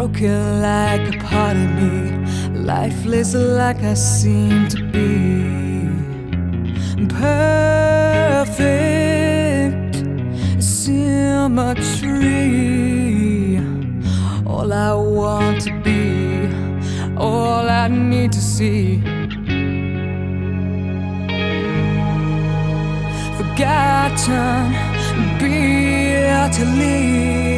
broken like a part of me, lifeless like I seem to be. Perfect symmetry, all I want to be, all I need to see. Forgotten bitterly,